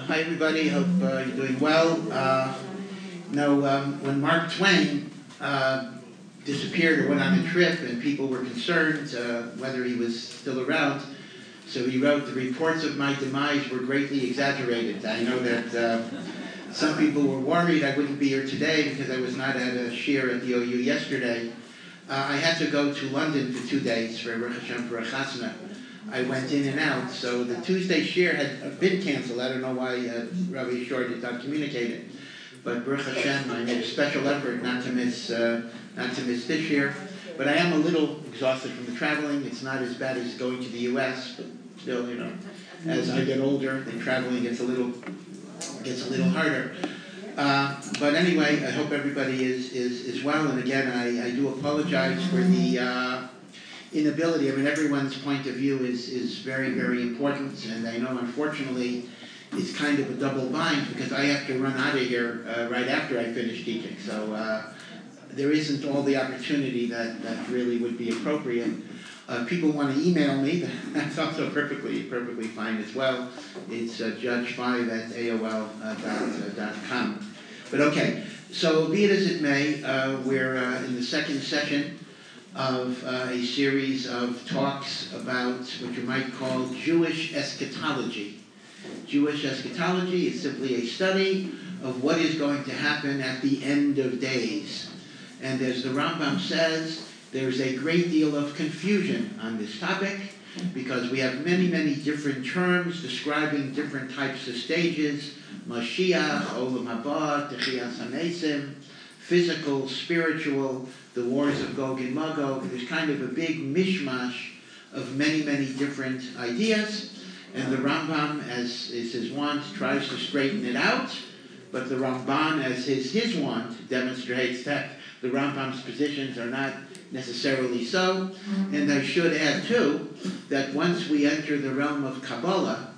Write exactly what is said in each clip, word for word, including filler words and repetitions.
hi everybody, hope uh, you're doing well. Uh, you know, um, when Mark Twain uh, disappeared or went on a trip and people were concerned uh, whether he was still around, so he wrote, "The reports of my demise were greatly exaggerated." I know that uh, some people were worried I wouldn't be here today because I was not at a shiur at the O U yesterday. Uh, I had to go to London for two days for Baruch Hashem for a chasna. I went in and out, so the Tuesday shiur had been canceled. I don't know why uh, Rabbi Shor did not communicate it, but Baruch Hashem, I made a special effort not to miss uh, not to miss this year. But I am a little exhausted from the traveling. It's not as bad as going to the U S, but still, you know, as I get older, the traveling gets a little gets a little harder. Uh, but anyway, I hope everybody is is, is well. And again, I, I do apologize for the uh, inability. I mean, everyone's point of view is, is very, very important. And I know, unfortunately, it's kind of a double bind because I have to run out of here uh, right after I finish teaching. So uh, there isn't all the opportunity that, that really would be appropriate. Uh, people want to email me. That's also perfectly perfectly fine as well. It's uh, judge five at A O L dot com. But okay, so be it as it may, uh, we're uh, in the second session of uh, a series of talks about what you might call Jewish eschatology. Jewish eschatology is simply a study of what is going to happen at the end of days. And as the Rambam says, there's a great deal of confusion on this topic because we have many, many different terms describing different types of stages: Mashiach, Olam Haba, Techiyas HaMesim, physical, spiritual, the wars of Gog and Magog. There's kind of a big mishmash of many, many different ideas. And the Rambam, as is his wont, tries to straighten it out. But the Ramban, as is his wont, demonstrates that the Rambam's positions are not necessarily so. And I should add, too, that once we enter the realm of Kabbalah,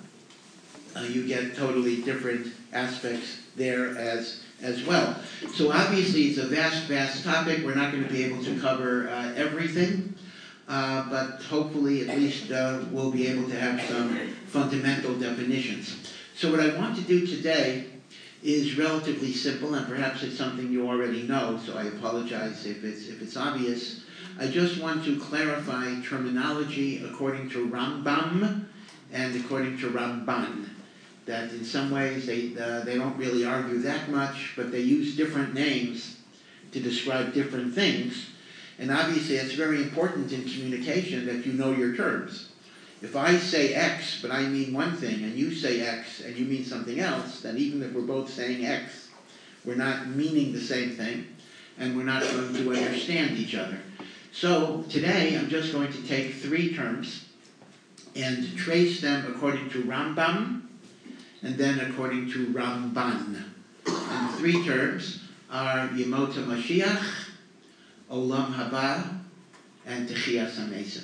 uh, you get totally different aspects there as as well. So obviously it's a vast, vast topic. We're not going to be able to cover uh, everything, uh, but hopefully at least uh, we'll be able to have some fundamental definitions. So what I want to do today is relatively simple, and perhaps it's something you already know, so I apologize if it's if it's obvious. I just want to clarify terminology according to Rambam and according to Ramban. That in some ways they uh, they don't really argue that much, but they use different names to describe different things. And obviously it's very important in communication that you know your terms. If I say X, but I mean one thing, and you say X, and you mean something else, then even if we're both saying X, we're not meaning the same thing, and we're not going to understand each other. So today I'm just going to take three terms and trace them according to Rambam, and then according to Ramban. And the three terms are Yemot HaMashiach, Olam Haba, and Techiyas HaMesim.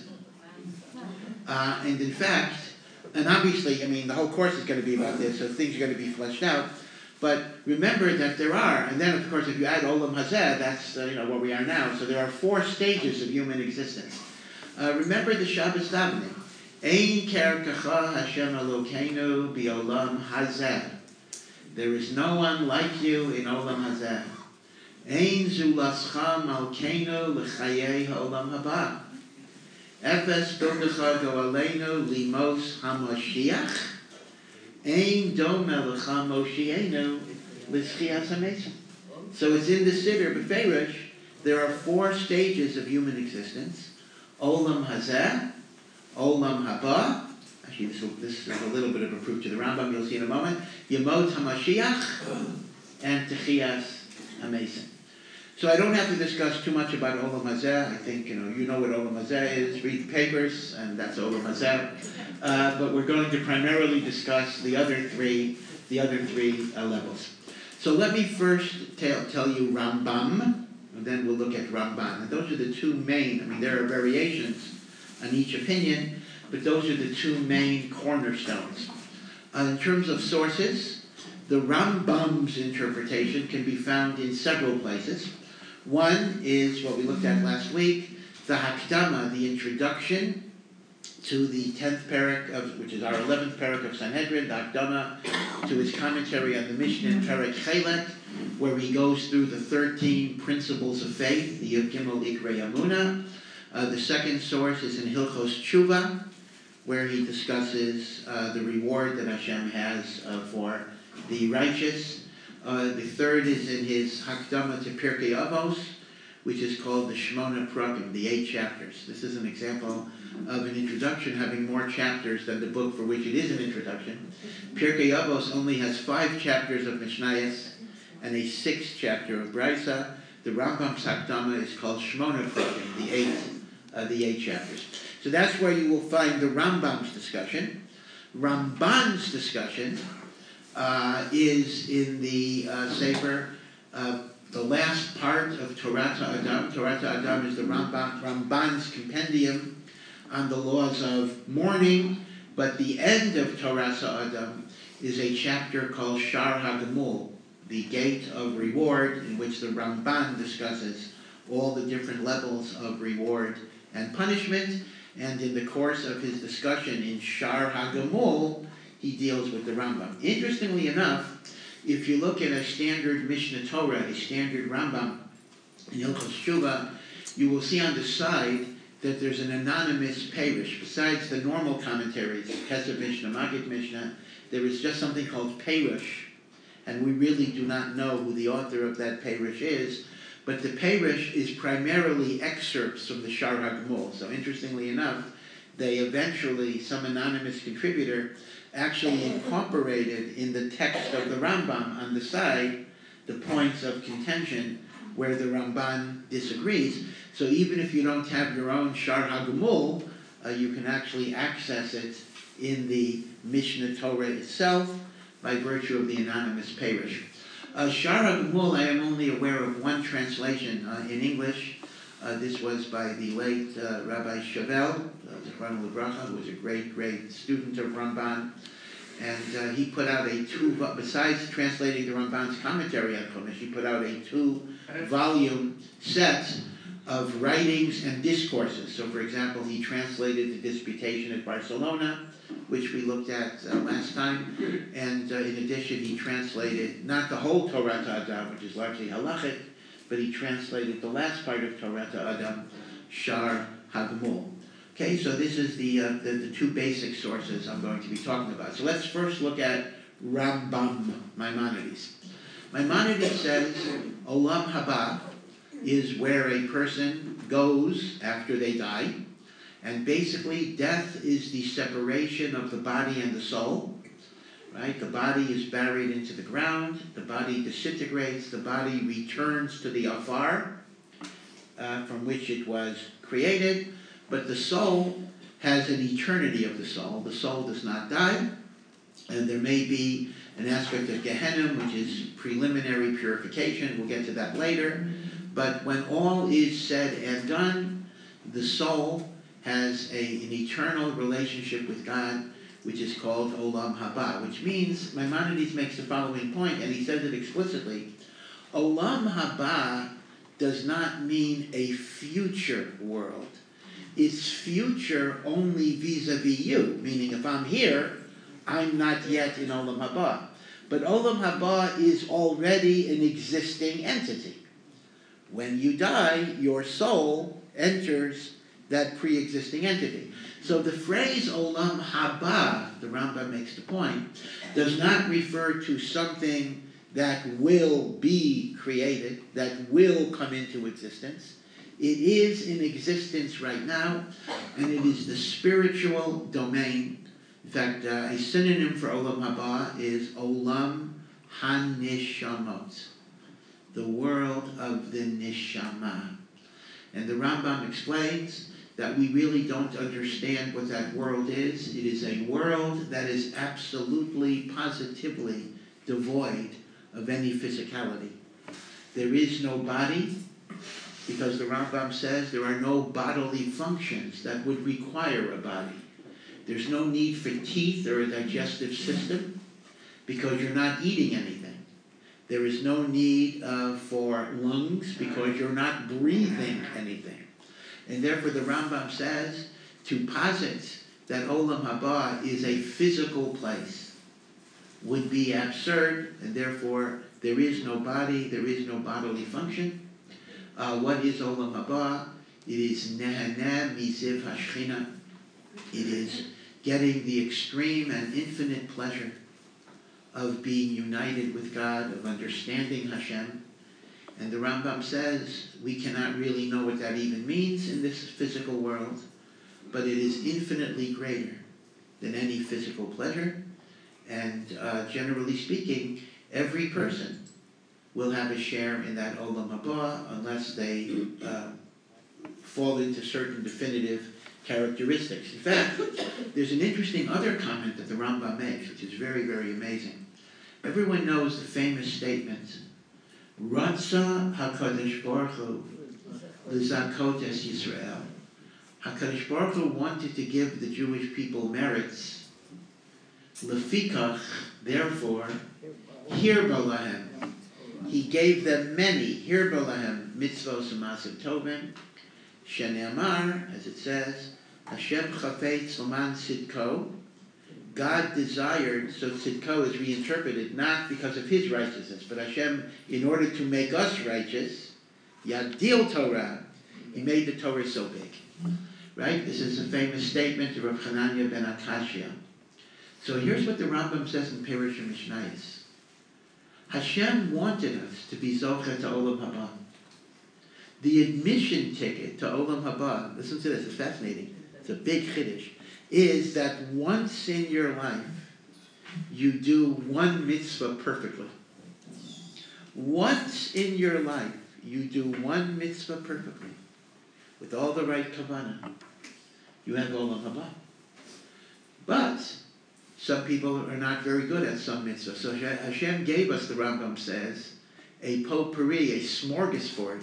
Uh, and in fact, and obviously, I mean, the whole course is going to be about this, so things are going to be fleshed out. But remember that there are, and then of course, if you add Olam Hazeh, that's uh, you know where we are now. So there are four stages of human existence. Uh, remember the Shabbos davening. Ein kerkacha Hashem Elokeinu b'olam hazeh. There is no one like you in Olam Hazeh. Ein zulascha malkeinu l'chayei ha'olam haba. Efes dodecha go'aleinu limos hamashiach. Ein dom elecha moshienu l'schiyas hamesim. So it's in the Siddur Beferish. There are four stages of human existence: Olam Hazeh, Olam Haba. Actually, this, will, this is a little bit of a proof to the Rambam. You'll see in a moment. Yemot HaMashiach and Techiyas HaMesim. So I don't have to discuss too much about Olam Hazeh. I think you know you know what Olam Hazeh is. Read the papers, and that's Olam Hazeh. Uh, but we're going to primarily discuss the other three, the other three uh, levels. So let me first tell tell you Rambam, and then we'll look at Ramban. And those are the two main. I mean, there are variations on each opinion, but those are the two main cornerstones. Uh, in terms of sources, the Rambam's interpretation can be found in several places. One is what we looked at last week, the Hakdama, the introduction to the tenth parak, of, which is our eleventh parak of Sanhedrin, the Hakdama, to his commentary on the Mishnah in Parak Chelet, where he goes through the thirteen principles of faith, the Yud Gimel Ikrei Amuna. Uh, the second source is in Hilchos Tshuva, where he discusses uh, the reward that Hashem has uh, for the righteous. Uh, the third is in his Hakdama to Pirkei Avos, which is called the Shmona Prakim, the eight chapters. This is an example of an introduction having more chapters than the book for which it is an introduction. Pirkei Avos only has five chapters of Mishnayos and a sixth chapter of Brisa. The Rambam's Hakdama is called Shmona Prakim, the eight, uh, the eight chapters. So that's where you will find the Rambam's discussion. Ramban's discussion uh, is in the uh, Sefer, uh, the last part of Torah Adam. Torah Adam is the Rambam, Ramban's compendium on the laws of mourning, but the end of Torah Adam is a chapter called Shar HaGemul, the gate of reward, in which the Ramban discusses all the different levels of reward and punishment. And in the course of his discussion in Shar HaGemul, he deals with the Rambam. Interestingly enough, if you look at a standard Mishnah Torah, a standard Rambam in Hilchos Tshuva, you will see on the side that there's an anonymous Perush. Besides the normal commentaries, Kesef Mishnah, Maggid Mishnah, there is just something called Perush, and we really do not know who the author of that Perush is, but the Perush is primarily excerpts from the Shar HaGemul. So interestingly enough, they eventually, some anonymous contributor, actually incorporated in the text of the Rambam on the side the points of contention where the Ramban disagrees. So even if you don't have your own Shar HaGemul, uh, you can actually access it in the Mishnah Torah itself by virtue of the anonymous Perush. Uh, Shar HaGemul, I am only aware of one translation uh, in English. Uh, this was by the late uh, Rabbi Shavel, uh, Zichrono Livracha, who was a great, great student of Ramban. And uh, he put out a two, besides translating the Ramban's commentary on Chumash, he put out a two-volume set of writings and discourses. So, for example, he translated the Disputation at Barcelona, which we looked at uh, last time. And uh, in addition, he translated not the whole Torah Adam, which is largely halachic, but he translated the last part of Torah Adam, Shar HaGemul. Okay, so this is the, uh, the the two basic sources I'm going to be talking about. So let's first look at Rambam, Maimonides. Maimonides says Olam Haba is where a person goes after they die, and basically death is the separation of the body and the soul. Right? The body is buried into the ground, the body disintegrates, the body returns to the afar uh, from which it was created, but the soul has an eternity of the soul. The soul does not die, and there may be an aspect of Gehenna, which is preliminary purification. We'll get to that later. But when all is said and done, the soul has a, an eternal relationship with God, which is called Olam Haba, which means, Maimonides makes the following point, and he says it explicitly, Olam Haba does not mean a future world. It's future only vis-a-vis you, meaning if I'm here, I'm not yet in Olam Haba. But Olam Haba is already an existing entity. When you die, your soul enters that pre-existing entity. So the phrase Olam Haba, the Rambam makes the point, does not refer to something that will be created, that will come into existence. It is in existence right now, and it is the spiritual domain. In fact, uh, a synonym for Olam Haba is Olam HaNishamot, the world of the Nishama. And the Rambam explains that we really don't understand what that world is. It is a world that is absolutely, positively devoid of any physicality. There is no body, because the Rambam says there are no bodily functions that would require a body. There's no need for teeth or a digestive system, because you're not eating anything. There is no need uh, for lungs, because you're not breathing anything. And therefore the Rambam says, to posit that Olam Haba is a physical place would be absurd, and therefore there is no body, there is no bodily function. Uh, what is Olam Haba? It is Nehaneh Miziv Hashchina. It is getting the extreme and infinite pleasure of being united with God, of understanding Hashem. And the Rambam says we cannot really know what that even means in this physical world, but it is infinitely greater than any physical pleasure. And uh, generally speaking, every person will have a share in that Olam Haba unless they uh, fall into certain definitive characteristics. In fact, there's an interesting other comment that the Rambam makes, which is very, very amazing. Everyone knows the famous statement, Ratza HaKadosh Baruch Hu L'Zakot Es Yisrael. HaKadosh Baruch Hu wanted to give the Jewish people merits. Lefikach, therefore, Hirba Lahem. He gave them many, Hirba Lahem, mitzvos u'masim tovim, Shene'amar, as it says, Hashem chafetz l'man tzidko. God desired, so tzidko is reinterpreted not because of his righteousness, but Hashem, in order to make us righteous, Yagdil Torah, he made the Torah so big. Right? This is a famous statement of Rav Hanania ben Akashia. So here's what the Rambam says in Perush HaMishnayos. Hashem wanted us to be Zocher to Olam Haba. The admission ticket to Olam Haba, listen to this, it's fascinating, it's a big chiddush, is that once in your life, you do one mitzvah perfectly. Once in your life, you do one mitzvah perfectly, with all the right kavanah. You have Olam Haba. But some people are not very good at some mitzvah. So Hashem gave us, the Rambam says, a potpourri, a smorgasbord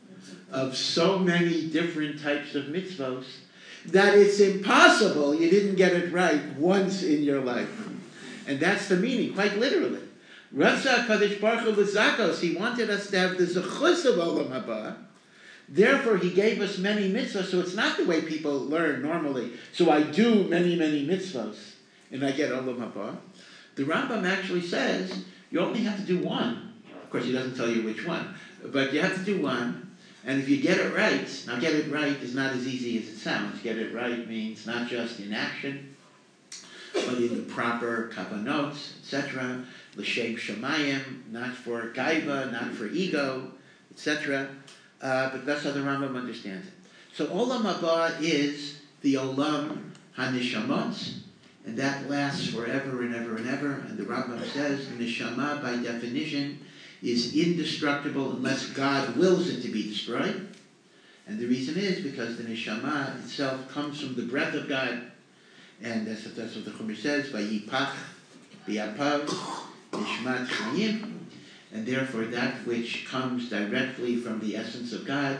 of so many different types of mitzvahs that it's impossible you didn't get it right once in your life. And that's the meaning, quite literally. Ratza HaKadosh Baruch Hu L'Zakos, he wanted us to have the zechus of Olam Haba. Therefore, he gave us many mitzvahs, so it's not the way people learn normally. So I do many, many mitzvahs, and I get Olam Haba. The Rambam actually says you only have to do one. Of course, he doesn't tell you which one, but you have to do one. And if you get it right, now get it right is not as easy as it sounds. Get it right means not just in action, but in the proper kavanot, et cetera. L'shem shamayim, not for gaiva, not for ego, et cetera. Uh, but that's how the Rambam understands it. So Olam Haba is the Olam HaNishamot, and that lasts forever and ever and ever. And the Rambam says Neshama, by definition, is indestructible unless God wills it to be destroyed. And the reason is because the Neshama itself comes from the breath of God. And that's, that's what the Chumash says, Vayipach B'yapav Nishmat Chayim. And therefore that which comes directly from the essence of God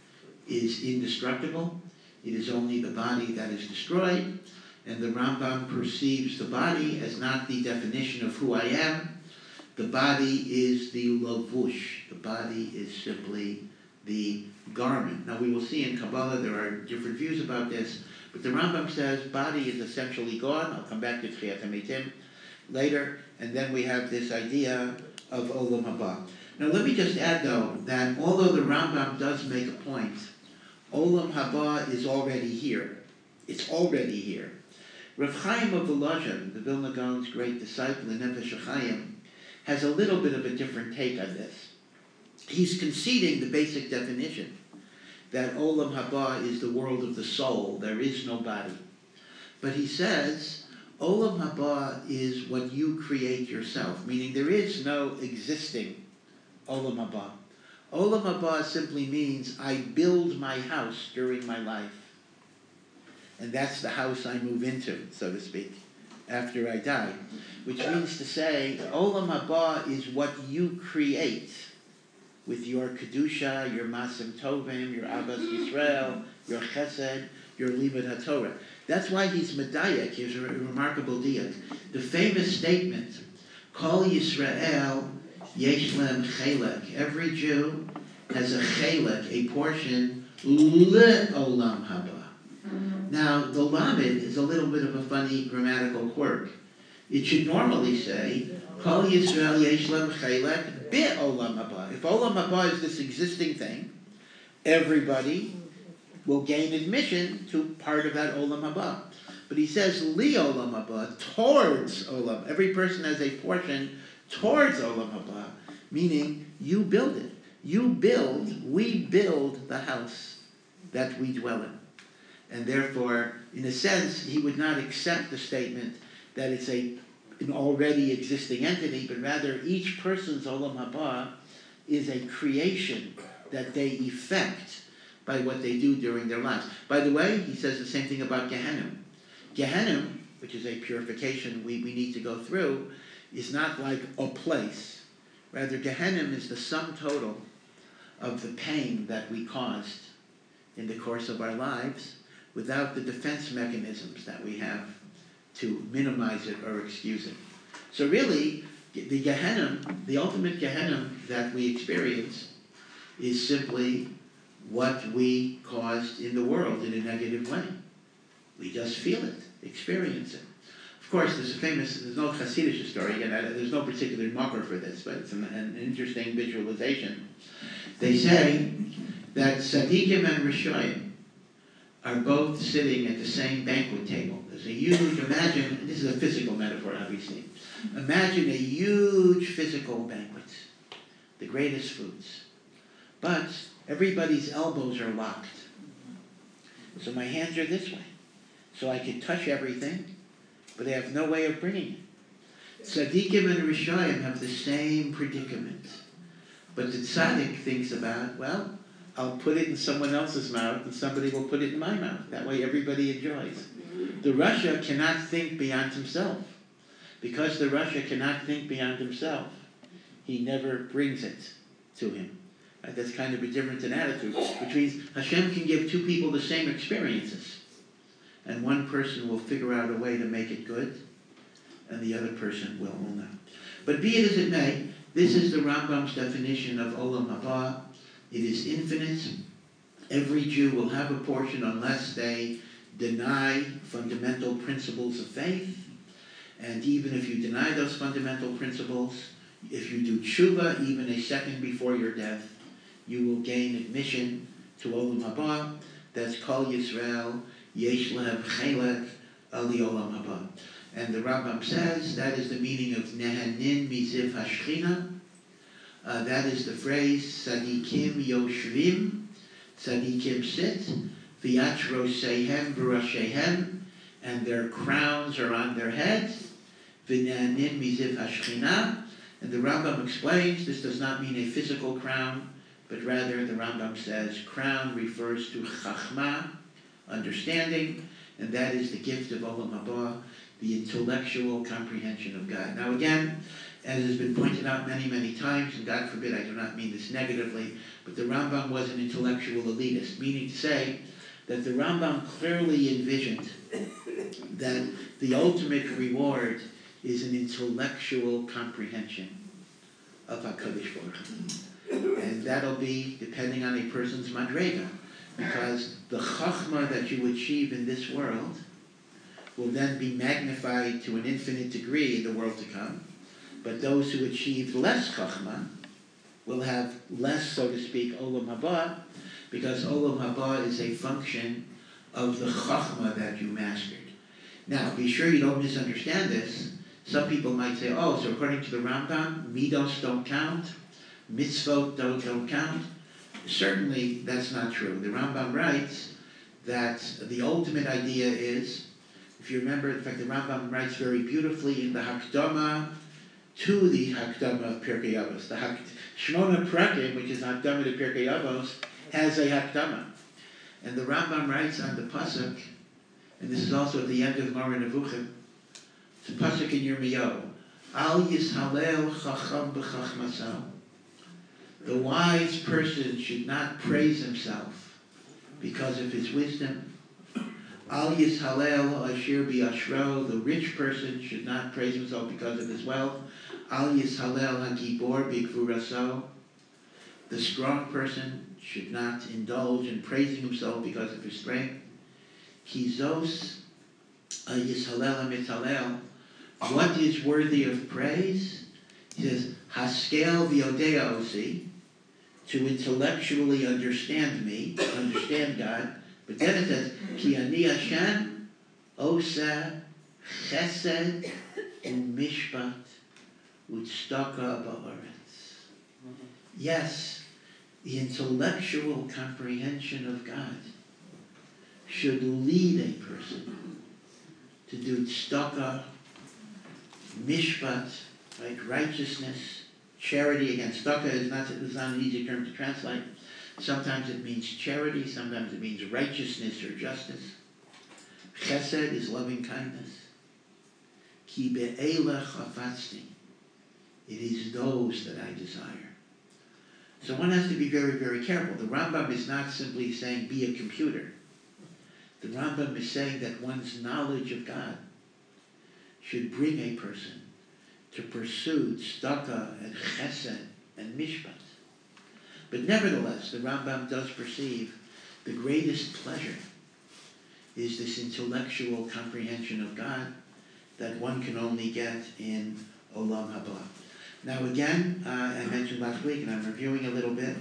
is indestructible. It is only the body that is destroyed. And the Rambam perceives the body as not the definition of who I am. The body is the lavush. The body is simply the garment. Now we will see in Kabbalah there are different views about this, but the Rambam says body is essentially gone. I'll come back to Tchiyat HaMeitim later, and then we have this idea of Olam Haba. Now let me just add though that although the Rambam does make a point, Olam Haba is already here. It's already here. Rav Chaim of Volozhin, the Vilna Gaon's great disciple in Nefesh HaChaim, has a little bit of a different take on this. He's conceding the basic definition that Olam Haba is the world of the soul. There is no body. But he says Olam Haba is what you create yourself, meaning there is no existing Olam Haba. Olam Haba simply means I build my house during my life. And that's the house I move into, so to speak, after I die. Which means to say, Olam Haba is what you create with your Kedusha, your Masim Tovim, your Abbas Yisrael, your Chesed, your Limud HaTorah. That's why he's Medayek. Here's a remarkable diak. The famous statement, Kol Yisrael Yesh Lem Chelek. Every Jew has a Chelek, a portion, Le Olam Haba. Now, the lamed is a little bit of a funny grammatical quirk. It should normally say, Kol Yisrael yesh lem chelek be'olam haba. If olam haba is this existing thing, everybody will gain admission to part of that olam haba. But he says, li olam haba, towards olam. Every person has a portion towards olam haba, meaning you build it. You build, we build the house that we dwell in. And therefore, in a sense, he would not accept the statement that it's a an already existing entity, but rather each person's olam haba is a creation that they effect by what they do during their lives. By the way, he says the same thing about Gehenna. Gehenna, which is a purification we, we need to go through, is not like a place. Rather, Gehenna is the sum total of the pain that we caused in the course of our lives without the defense mechanisms that we have to minimize it or excuse it. So really, the Gehenna, the ultimate Gehenna that we experience is simply what we caused in the world in a negative way. We just feel it, experience it. Of course, there's a famous, there's no Hasidic story, and there's no particular marker for this, but it's an, an interesting visualization. They say that Tzaddikim and Rishoyim are both sitting at the same banquet table. There's a huge, imagine, this is a physical metaphor, obviously. Imagine a huge physical banquet, the greatest foods. But everybody's elbows are locked. So my hands are this way. So I can touch everything, but I have no way of bringing it. Tzaddikim and Rishoyim have the same predicament. But the tzaddik thinks about, well, I'll put it in someone else's mouth and somebody will put it in my mouth. That way everybody enjoys. The Rasha cannot think beyond himself. Because the Rasha cannot think beyond himself, he never brings it to him. Right? That's kind of a difference in attitude, which means Hashem can give two people the same experiences. And one person will figure out a way to make it good, and the other person will, will not. But be it as it may, this is the Rambam's definition of Olam Haba. It is infinite. Every Jew will have a portion unless they deny fundamental principles of faith. And even if you deny those fundamental principles, if you do tshuva even a second before your death, you will gain admission to Olam Haba. That's Kol Yisrael yesh lehem chelek ali Olam Haba. And the Rambam says that is the meaning of Nehanin miziv hashchina. Uh, that is the phrase, Tzadikim yoshvim, Tzadikim sit, v'yachro sehem v'rashehem, and their crowns are on their heads, v'nehanin miziv hashchina. And the Rambam explains this does not mean a physical crown, but rather the Rambam says crown refers to chachma, understanding, and that is the gift of Olam Haba, the intellectual comprehension of God. Now again, as has been pointed out many, many times, and God forbid I do not mean this negatively, but the Rambam was an intellectual elitist, meaning to say that the Rambam clearly envisioned that the ultimate reward is an intellectual comprehension of HaKadosh Baruch Hu. And that'll be depending on a person's madrega, because the chachma that you achieve in this world will then be magnified to an infinite degree in the world to come. But those who achieve less chachma will have less, so to speak, olam haba, because olam haba is a function of the chachma that you mastered. Now, be sure you don't misunderstand this. Some people might say, oh, so according to the Rambam, midos don't count, mitzvot don't, don't count. Certainly, that's not true. The Rambam writes that the ultimate idea is, if you remember, in fact, the Rambam writes very beautifully in the Hakdama to the Hakdama of Pirkei Avos. The Hak- Shmona Prakim, which is Hakdama to Pirkei Avos, has a Hakdama. And the Rambam writes on the Pasuk, and this is also at the end of Moreh Nevuchim, it's a Pasuk in Yirmiyahu, Al Yishalel Chacham B'Chachmasau. The wise person should not praise himself because of his wisdom. Al Yishalel Asher B'Yashro. The rich person should not praise himself because of his wealth. Al Yishalel HaGibor B'Gvuraso. The strong person should not indulge in praising himself because of his strength. Kizos Yishalel HaMitzalel. What is worthy of praise? He says, Haskel V'Yodea Osi, to intellectually understand me, understand God. But then it says, Ki Ani Hashem Osa Chesed U'Mishpat U'Tzedakah Ba'aretz. Yes, the intellectual comprehension of God should lead a person to do tzedakah, mishpat, right, righteousness, charity. Again, tzedakah is not, it's not an easy term to translate. Sometimes it means charity, sometimes it means righteousness or justice. Chesed is loving kindness. Ki be'ela chafatzti. It is those that I desire. So one has to be very, very careful. The Rambam is not simply saying be a computer. The Rambam is saying that one's knowledge of God should bring a person to pursue tzedakah and chesed and mishpat. But nevertheless, the Rambam does perceive the greatest pleasure is this intellectual comprehension of God that one can only get in Olam Haba. Now again, uh, I mentioned last week, and I'm reviewing a little bit,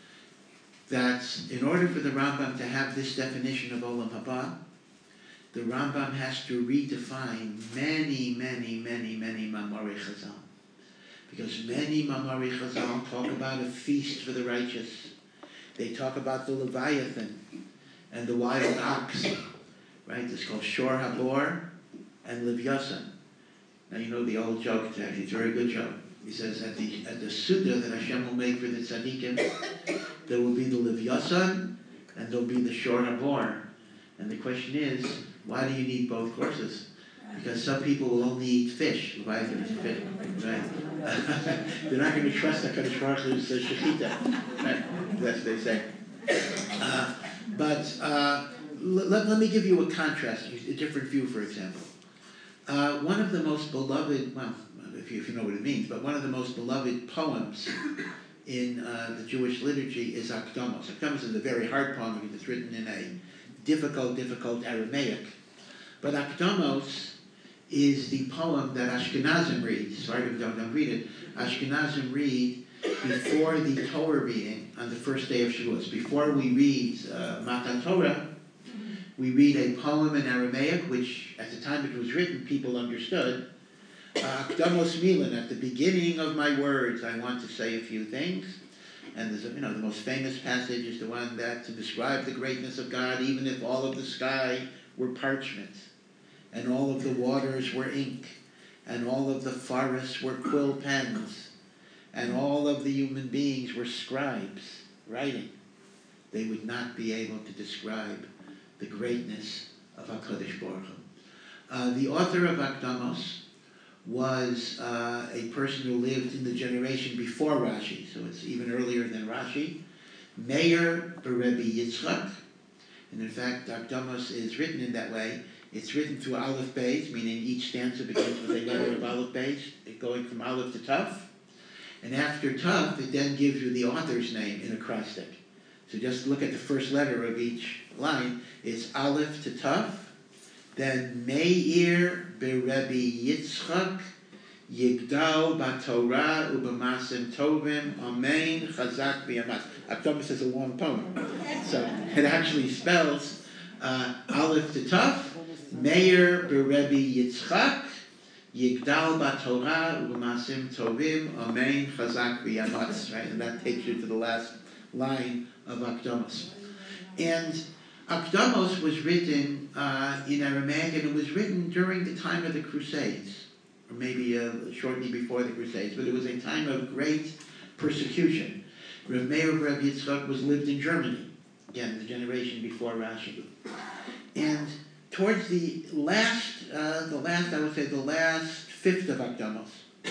that in order for the Rambam to have this definition of Olam Haba, the Rambam has to redefine many, many, many, many Mamari Chazal. Because many Mamari Chazal talk about a feast for the righteous. They talk about the Leviathan and the wild ox. Right? It's called Shor Habor and Livyasan. Now you know the old joke, it's actually it's a very good joke. He says at the at the Suda that Hashem will make for the tzaddikim, there will be the Livyasan and there will be the Shor Habor. And the question is, why do you need both courses? Because some people will only eat fish. Leviathan is fish, right? They're not going to trust HaKadosh Baruch Hu's shechita, right? That's what they say. Uh, but uh, let, let me give you a contrast, a different view, for example. Uh, one of the most beloved, well, if you, if you know what it means, but one of the most beloved poems in uh, the Jewish liturgy is Akdamos. Akdamos is a very hard poem because it's written in a difficult, difficult Aramaic. But Akdamos is the poem that Ashkenazim read. Sorry if you don't, don't read it. Ashkenazim read before the Torah reading on the first day of Shavuos. Before we read uh, Matan Torah, we read a poem in Aramaic, which at the time it was written, people understood. Akdamos Milan, at the beginning of my words, I want to say a few things. And there's a, you know, the most famous passage is the one that to describe the greatness of God, even if all of the sky were parchment, and all of the waters were ink, and all of the forests were quill pens, and all of the human beings were scribes writing, they would not be able to describe the greatness of HaKadosh Baruch Hu. Uh, the author of Akdamos was uh, a person who lived in the generation before Rashi, so it's even earlier than Rashi, Meir Berebi Yitzchak. And in fact, Akdamos is written in that way. It's written through Aleph Beis, meaning each stanza begins with a letter of Aleph Beis, going from Aleph to Taf. And after Taf, it then gives you the author's name in acrostic. So just look at the first letter of each line. It's Aleph to Taf, then Meir Berebi Yitzchak, Yigdal Batorah Ubamasim Tovim, Amen, Chazak V'yamas. Akdamos is a long poem. So it actually spells uh, Aleph to Taf, Meir Berebi Yitzchak, Yigdal Batorah Ubamasim Tovim, Amen, Chazak V'yamas. Right? And that takes you to the last line of Akdamos. And Akdamos was written uh, in Aramaic, and it was written during the time of the Crusades, or maybe uh, shortly before the Crusades, but it was a time of great persecution. Rav Meir Rav Yitzchak was lived in Germany, again, the generation before Rashi. And towards the last, uh, the last, I would say, the last fifth of Akdamos,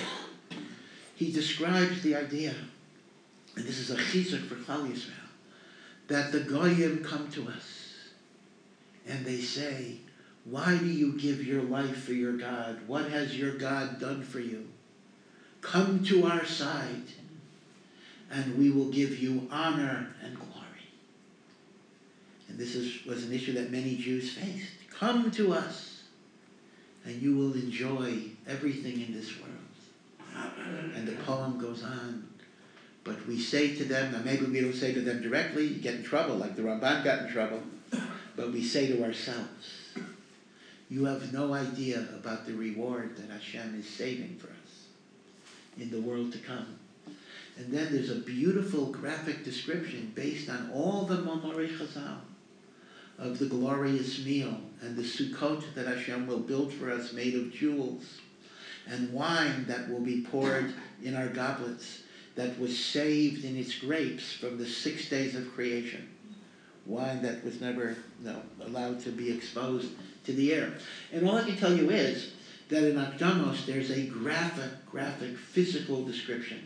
he describes the idea, and this is a chizuk for Klal Yisrael, that the Goyim come to us, and they say, why do you give your life for your God? What has your God done for you? Come to our side, and we will give you honor and glory. And this is, was an issue that many Jews faced. Come to us, and you will enjoy everything in this world. And the poem goes on. But we say to them, now maybe we don't say to them directly, you get in trouble, like the Ramban got in trouble, but we say to ourselves, you have no idea about the reward that Hashem is saving for us in the world to come. And then there's a beautiful graphic description based on all the Mamorei Chazal of the glorious meal and the Sukkot that Hashem will build for us made of jewels, and wine that will be poured in our goblets that was saved in its grapes from the six days of creation. Wine that was never no, allowed to be exposed to the air. And all I can tell you is that in Akdamos there's a graphic, graphic, physical description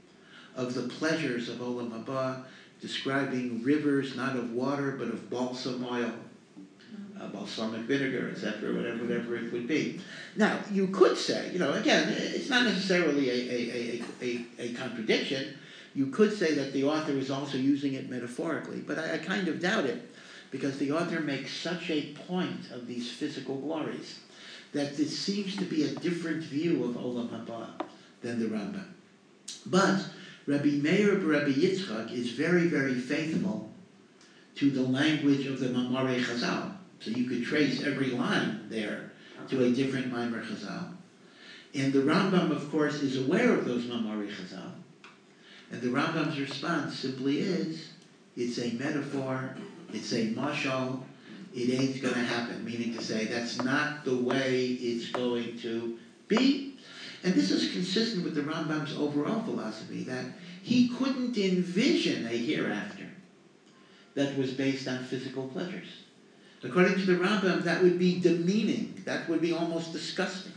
of the pleasures of Olam Haba, describing rivers not of water but of balsam oil, uh, balsamic vinegar, et cetera, whatever, whatever it would be. Now, you could say, you know, again, it's not necessarily a, a, a, a, a contradiction. You could say that the author is also using it metaphorically, but I, I kind of doubt it, because the author makes such a point of these physical glories that this seems to be a different view of Olam Haba than the Rambam. But Rabbi Meir Rabbi Yitzchak is very, very faithful to the language of the Mamorei Chazal. So you could trace every line there to a different Maimer Chazal. And the Rambam, of course, is aware of those Mamorei Chazal. And the Rambam's response simply is, it's a metaphor, it's a mashal, it ain't going to happen. Meaning to say, that's not the way it's going to be. And this is consistent with the Rambam's overall philosophy, that he couldn't envision a hereafter that was based on physical pleasures. According to the Rambam, that would be demeaning. That would be almost disgusting.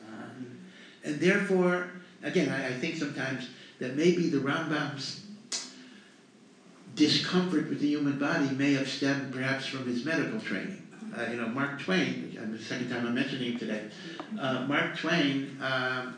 And therefore, again, I, I think sometimes that maybe the Rambam's discomfort with the human body may have stemmed perhaps from his medical training. Uh, you know, Mark Twain, the second time I'm mentioning him today, uh, Mark Twain uh,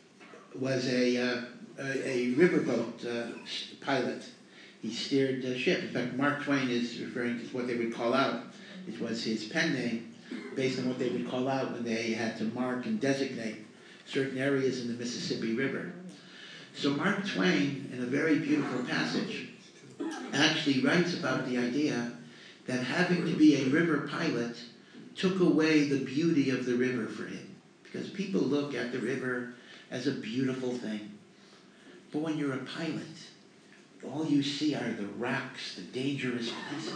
was a, uh, a, a riverboat uh, pilot. He steered a ship. In fact, Mark Twain is referring to what they would call out. It was his pen name based on what they would call out when they had to mark and designate certain areas in the Mississippi River. So Mark Twain, in a very beautiful passage, actually writes about the idea that having to be a river pilot took away the beauty of the river for him. Because people look at the river as a beautiful thing. But when you're a pilot, all you see are the rocks, the dangerous places.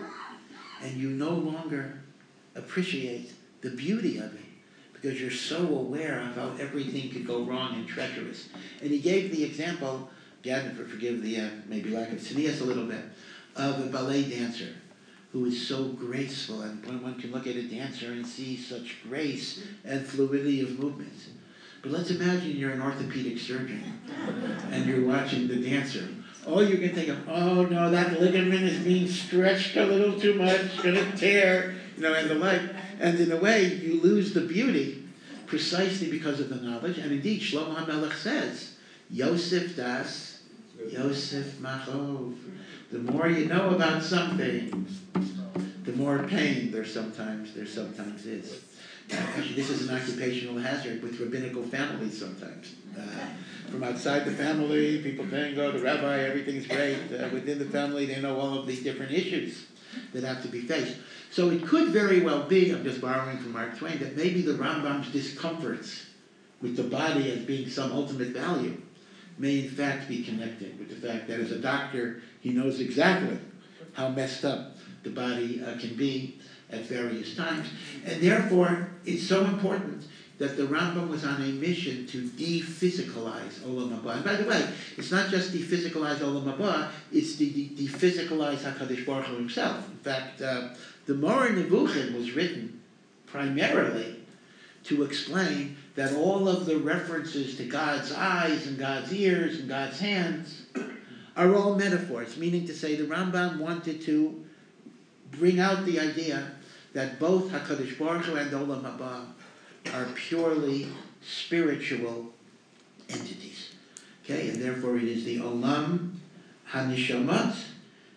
And you no longer appreciate the beauty of it, because you're so aware of how everything could go wrong and treacherous. And he gave the example, again, forgive the uh, maybe lack of tznius a little bit, of a ballet dancer who is so graceful, and one, one can look at a dancer and see such grace and fluidity of movement. But let's imagine you're an orthopedic surgeon and you're watching the dancer. All you can think of, oh no, that ligament is being stretched a little too much, going to tear, you know, and the like. And in a way, you lose the beauty precisely because of the knowledge. And indeed, Shlomo HaMelech says, Yosef das, Yosef machov. The more you know about something, the more pain there sometimes there sometimes is. Uh, actually, this is an occupational hazard with rabbinical families sometimes. Uh, from outside the family, people think, oh, the rabbi, everything's great. Uh, within the family, they know all of these different issues that have to be faced. So it could very well be, I'm just borrowing from Mark Twain, that maybe the Rambam's discomforts with the body as being some ultimate value may in fact be connected with the fact that as a doctor, he knows exactly how messed up the body uh, can be at various times. And therefore, it's so important that the Rambam was on a mission to de-physicalize Olam Haba. And by the way, it's not just de-physicalize Olam Haba, it's de- de- de-physicalize HaKadosh Baruch Hu himself. In fact, uh, the Moreh Nevuchim was written primarily to explain that all of the references to God's eyes and God's ears and God's hands are all metaphors, meaning to say the Rambam wanted to bring out the idea that both HaKadosh Baruch Hu and Olam Haba are purely spiritual entities. Okay, and therefore it is the Olam HaNishamot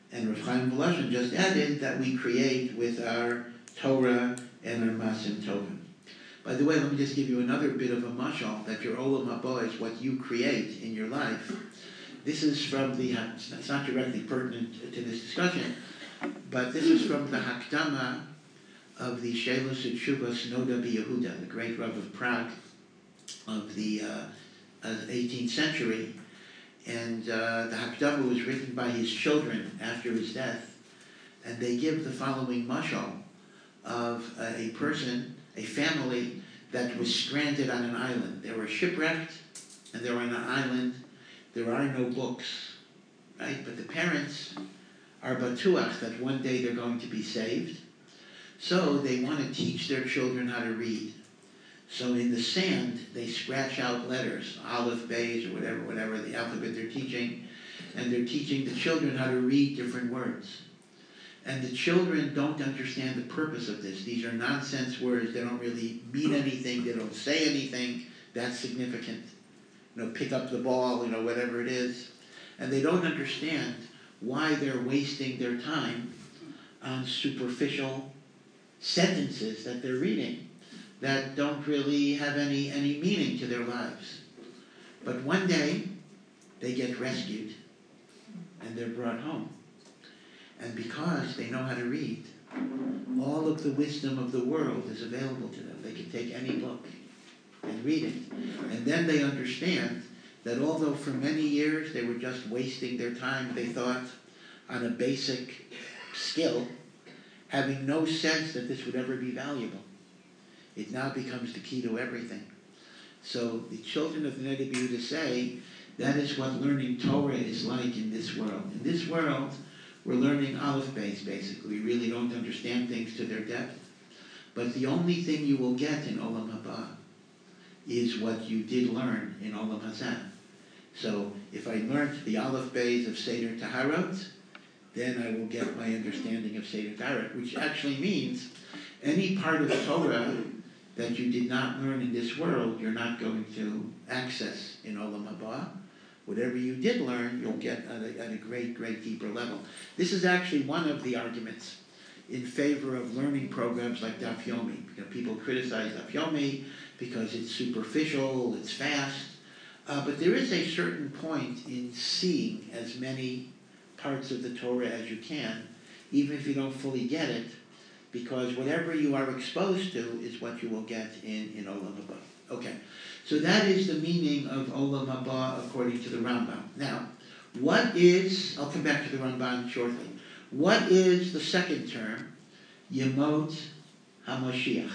And Rav Chaim Volozhin just added that we create with our Torah and our Masim Tovim. By the way, let me just give you another bit of a mashal, that your Olam Haba is what you create in your life. This is from the, it's not directly pertinent to this discussion, but this is from the Hakdama of the Shelos Utshuvas Noda B'Yehuda, the great Rav of Prague of the uh, uh, eighteenth century. And uh, the Hakdama was written by his children after his death. And they give the following mashal of uh, a person, a family that was stranded on an island. They were shipwrecked, and they were on an island. There are no books, right? But the parents are batuach that one day they're going to be saved. So they want to teach their children how to read. So in the sand, they scratch out letters, aleph, beis, or whatever, whatever the alphabet they're teaching, and they're teaching the children how to read different words. And the children don't understand the purpose of this. These are nonsense words. They don't really mean anything. They don't say anything that's significant. You know, pick up the ball, you know, whatever it is. And they don't understand why they're wasting their time on superficial sentences that they're reading that don't really have any, any meaning to their lives. But one day, they get rescued, and they're brought home. And because they know how to read, all of the wisdom of the world is available to them. They can take any book and read it. And then they understand that although for many years they were just wasting their time, they thought, on a basic skill, having no sense that this would ever be valuable. It now becomes the key to everything. So the children of the Noda B'Yehuda say, that is what learning Torah is like in this world. In this world, we're learning aleph beis, basically. We really don't understand things to their depth. But the only thing you will get in Olam Haba is what you did learn in Olam Hazeh. So if I learned the aleph beis of Seder Taharot, then I will get my understanding of Seder Taharot, which actually means any part of Torah that you did not learn in this world, you're not going to access in Olam Haba. Whatever you did learn, you'll get at a, at a great, great deeper level. This is actually one of the arguments in favor of learning programs like Daf Yomi. You know, people criticize Daf Yomi because it's superficial, it's fast. Uh, but there is a certain point in seeing as many parts of the Torah as you can, even if you don't fully get it, because whatever you are exposed to is what you will get in, in Olam Haba. Okay. So that is the meaning of Olam Haba according to the Rambam. Now, what is, I'll come back to the Ramban shortly, what is the second term? Yemot HaMashiach.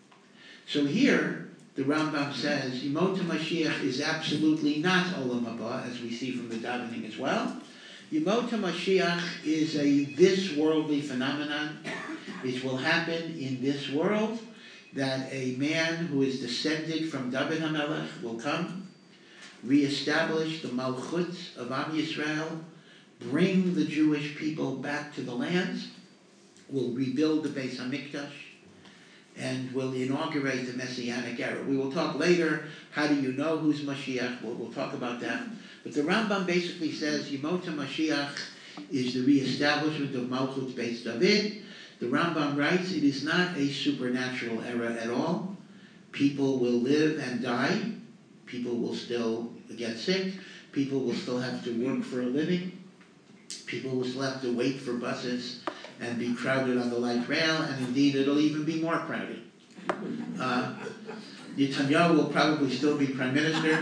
So here, the Rambam says, Yemot HaMashiach is absolutely not Olam Haba, as we see from the davening as well. Yemot HaMashiach is a this-worldly phenomenon. It will happen in this world, that a man who is descended from David HaMelech will come, reestablish the Malchut of Am Yisrael, bring the Jewish people back to the lands, will rebuild the Beis HaMikdash, and will inaugurate the Messianic era. We will talk later, how do you know who's Mashiach? We'll, we'll talk about that. But the Rambam basically says, Yemot HaMashiach is the reestablishment of Malchut Beis David. The Rambam writes, it is not a supernatural era at all. People will live and die. People will still get sick. People will still have to work for a living. People will still have to wait for buses and be crowded on the light rail, and indeed it'll even be more crowded. Uh, Netanyahu will probably still be prime minister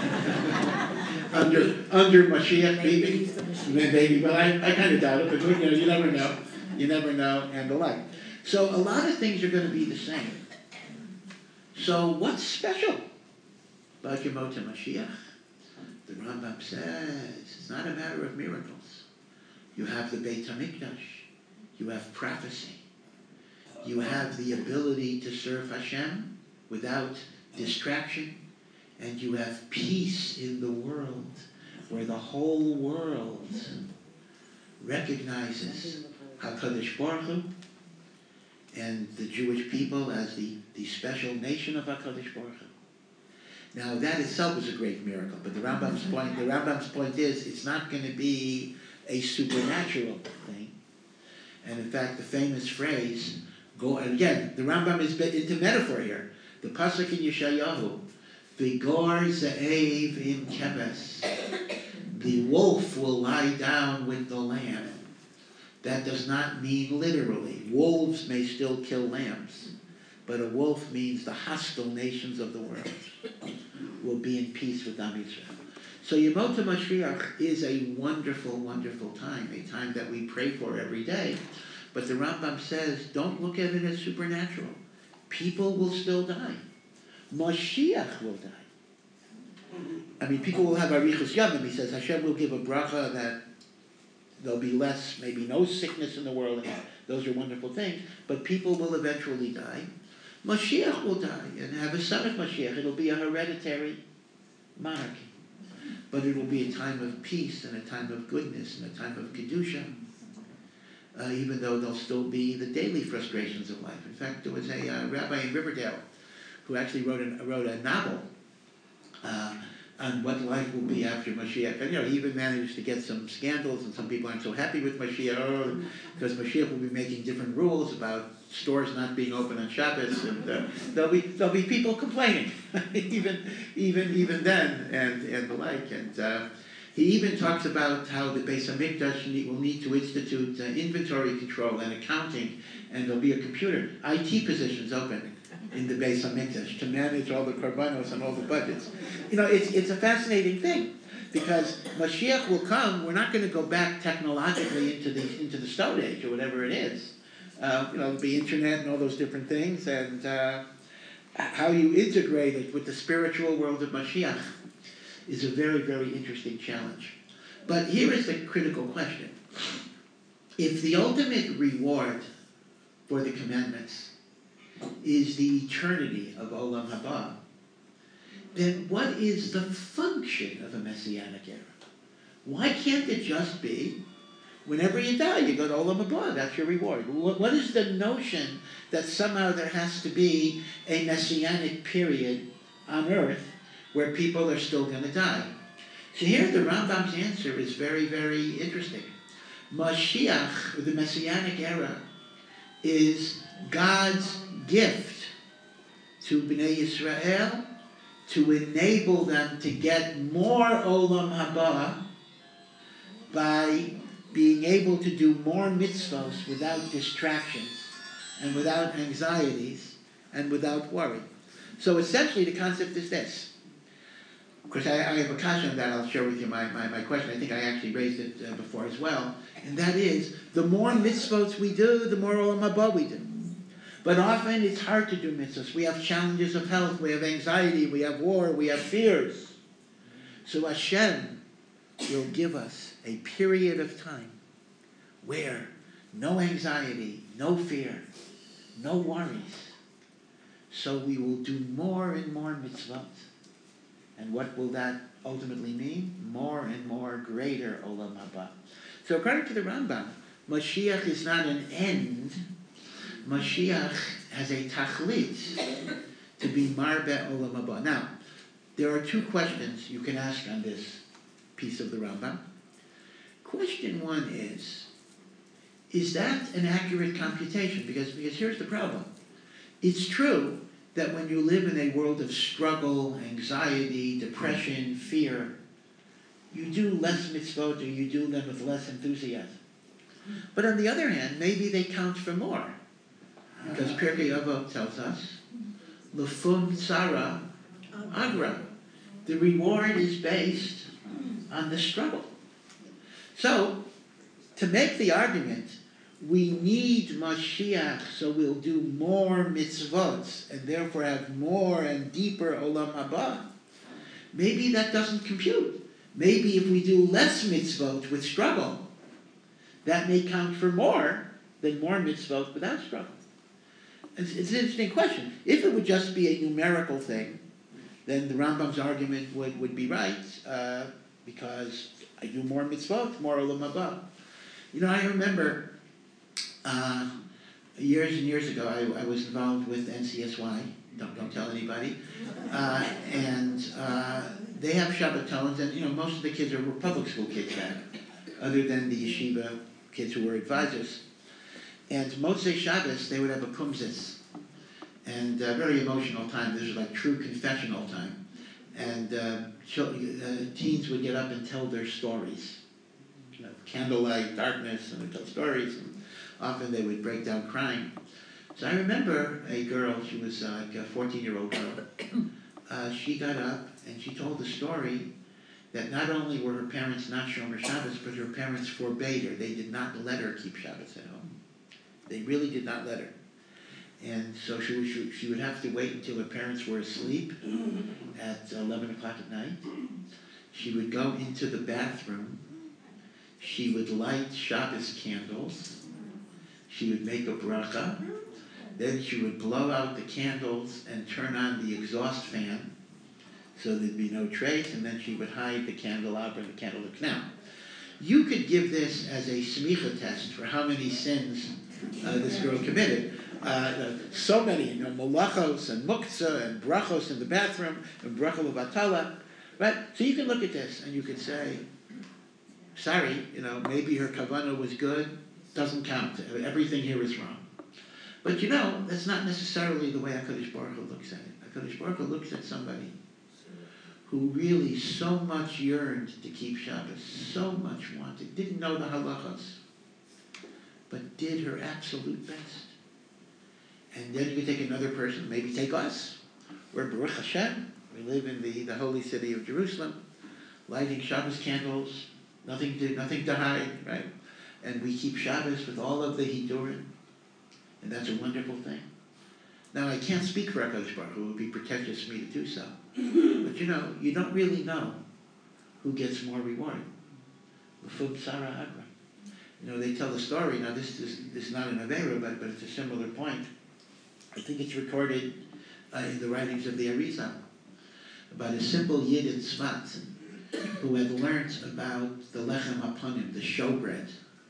under under Mashiach, maybe, maybe. But I, I kind of doubt it. But you know, you never know. You never know, and the like. So a lot of things are going to be the same. So what's special about Yemot HaMashiach? The Rambam says it's not a matter of miracles. You have the Beit HaMikdash. You have prophecy. You have the ability to serve Hashem without distraction. And you have peace in the world, where the whole world recognizes HaKadosh Baruch Hu and the Jewish people as the, the special nation of HaKadosh Baruch Hu. Now that itself is a great miracle, but the Rambam's point, the Rambam's point is, it's not going to be a supernatural thing. And in fact, the famous phrase, go, and again, the Rambam is into metaphor here. The pasuk in Yeshayahu, Vigor ze'ev im kebes, the wolf will lie down with the lamb. That does not mean literally. Wolves may still kill lambs, but a wolf means the hostile nations of the world will be in peace with Am Yisrael. So Yemot HaMashiach is a wonderful, wonderful time, a time that we pray for every day. But the Rambam says, don't look at it as supernatural. People will still die. Mashiach will die. I mean, people will have Arichas Yamim. He says, Hashem will give a bracha that there'll be less, maybe no sickness in the world. And those are wonderful things. But people will eventually die. Mashiach will die and have a son of Mashiach. It'll be a hereditary monarchy. But it will be a time of peace and a time of goodness and a time of Kedusha, uh, even though there'll still be the daily frustrations of life. In fact, there was a uh, rabbi in Riverdale who actually wrote, an, wrote a novel uh, on what life will be after Mashiach. And, you know, he even managed to get some scandals, and some people aren't so happy with Mashiach, oh, because Mashiach will be making different rules about stores not being open on Shabbos, and uh, there'll be there'll be people complaining, even even even then, and and the like. And uh, he even talks about how the Beis Hamikdash need, will need to institute uh, inventory control and accounting, and there'll be a computer, I T positions open in the Beis Hamikdash to manage all the korbanos and all the budgets. You know, it's it's a fascinating thing, because Mashiach will come. We're not going to go back technologically into the into the Stone Age or whatever it is. Uh, you know, the internet and all those different things, and uh, how you integrate it with the spiritual world of Mashiach is a very, very interesting challenge. But here is the critical question. If the ultimate reward for the commandments is the eternity of Olam Haba, then what is the function of a Messianic era? Why can't it just be, whenever you die, you go to Olam Haba, that's your reward? What is the notion that somehow there has to be a Messianic period on earth where people are still going to die? So here the Rambam's answer is very, very interesting. Mashiach, or the Messianic era, is God's gift to Bnei Yisrael to enable them to get more Olam Haba by being able to do more mitzvahs without distractions and without anxieties and without worry. So essentially the concept is this. Of course, I, I have a kasha on that. I'll share with you my, my, my question. I think I actually raised it uh, before as well. And that is, the more mitzvahs we do, the more Olam Haba we do. But often it's hard to do mitzvahs. We have challenges of health, we have anxiety, we have war, we have fears. So Hashem will give us a period of time where no anxiety, no fear, no worries. So we will do more and more mitzvot. And what will that ultimately mean? More and more greater Olam Haba. So according to the Rambam, Mashiach is not an end. Mashiach has a tachlit to be marbe Olam Haba. Now, there are two questions you can ask on this piece of the Rambam. Question one is, is that an accurate computation? Because, because here's the problem. It's true that when you live in a world of struggle, anxiety, depression, fear, you do less mitzvot, or you do them with less enthusiasm. But on the other hand, maybe they count for more. Because Pirkei Avot tells us, L'fum tzara agra. The reward is based on the struggle. So, to make the argument, we need Mashiach, so we'll do more mitzvot, and therefore have more and deeper Olam Haba. Maybe that doesn't compute. Maybe if we do less mitzvot with struggle, that may count for more than more mitzvot without struggle. It's, it's an interesting question. If it would just be a numerical thing, then the Rambam's argument would, would be right, uh, because I do more mitzvot, more Olam Haba. You know, I remember uh, years and years ago, I, I was involved with N C S Y. Don't don't tell anybody. Uh, and uh, they have Shabbatons, and you know most of the kids are public school kids then. other than the yeshiva kids who were advisors. And Motzei Shabbos, they would have a kumzis, and a very emotional time. This was like true confessional time. And uh, children, uh, teens would get up and tell their stories. You know, candlelight, darkness, and they'd tell stories. And often they would break down crying. So I remember a girl, she was uh, like a fourteen-year-old girl. Uh, she got up and she told the story that not only were her parents not Shomer Shabbos, but her parents forbade her. They did not let her keep Shabbos at home. They really did not let her. And so she, was, she, she would have to wait until her parents were asleep at eleven o'clock at night. She would go into the bathroom. She would light Shabbos candles. She would make a bracha. Then she would blow out the candles and turn on the exhaust fan so there'd be no trace, and then she would hide the candelabra and the candlewick. Now, you could give this as a smicha test for how many sins uh, this girl committed. Uh, so many, you know, malachos and muktzah and brachos in the bathroom and bracha levatala, right? So you can look at this and you could say, sorry, you know, maybe her kavanah was good, doesn't count. Everything here is wrong. But you know, that's not necessarily the way HaKadosh Baruch Hu looks at it. HaKadosh Baruch Hu looks at somebody who really so much yearned to keep Shabbos, so much wanted, didn't know the halachas, but did her absolute best. And then you can take another person, maybe take us. We're Baruch Hashem. We live in the, the holy city of Jerusalem, lighting Shabbos candles, nothing to nothing to hide, right? And we keep Shabbos with all of the Hidurim, and that's a wonderful thing. Now, I can't speak for HaKadosh Baruch Hu. It would be pretentious for me to do so. But you know, you don't really know who gets more reward. L'fum Sarah Agra. You know, they tell the story. Now, this is this is not an Avera, but, but it's a similar point. I think it's recorded uh, in the writings of the Arizal about a simple Yid in Tzfat who had learnt about the Lechem HaPanim, the showbread.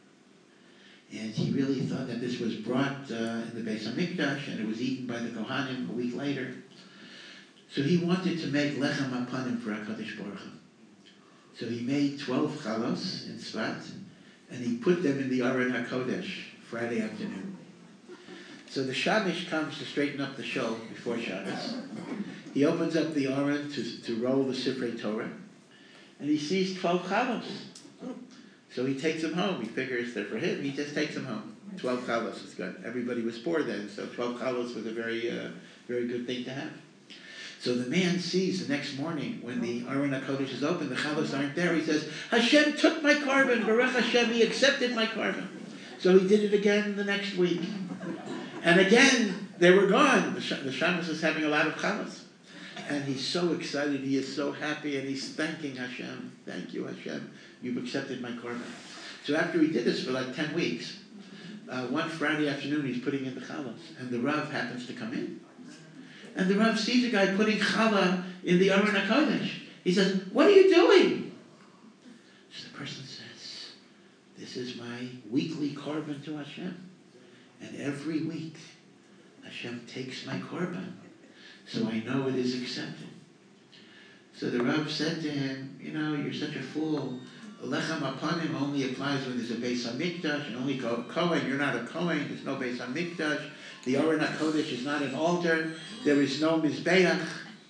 And he really thought that this was brought uh, in the Beis HaMikdash and it was eaten by the Kohanim a week later. So he wanted to make Lechem HaPanim for HaKadosh Baruch Hu. So he made twelve chalos in Tzfat and he put them in the Aron HaKodesh Friday afternoon. So the Shamish comes to straighten up the show before Shabbos. He opens up the Aron to, to roll the Sifrei Torah and he sees twelve chalos. So he takes them home. He figures they're for him. He just takes them home. Twelve chalos is good. Everybody was poor then, so twelve chalos was a very, uh, very good thing to have. So the man sees the next morning when the Aron HaKodesh is open, the chalos aren't there. He says, Hashem took my korban. Baruch Hashem, He accepted my korban. So he did it again the next week. And again, they were gone. The, sh- the shamus is having a lot of chalos. And he's so excited. He is so happy. And he's thanking Hashem. Thank you, Hashem. You've accepted my korban. So after he did this for like ten weeks, uh, one Friday afternoon he's putting in the chalas, and the Rav happens to come in. And the Rav sees a guy putting challah in the Aron HaKodesh. He says, what are you doing? So the person says, this is my weekly korban to Hashem. And every week, Hashem takes my korban, so I know it is accepted. So the Rav said to him, you know, you're such a fool. Lechem HaPanim only applies when there's a Beis HaMikdash, and only Kohen. You're not a Kohen. There's no Beis HaMikdash. The Aron HaKodesh is not an altar. There is no Mizbeach.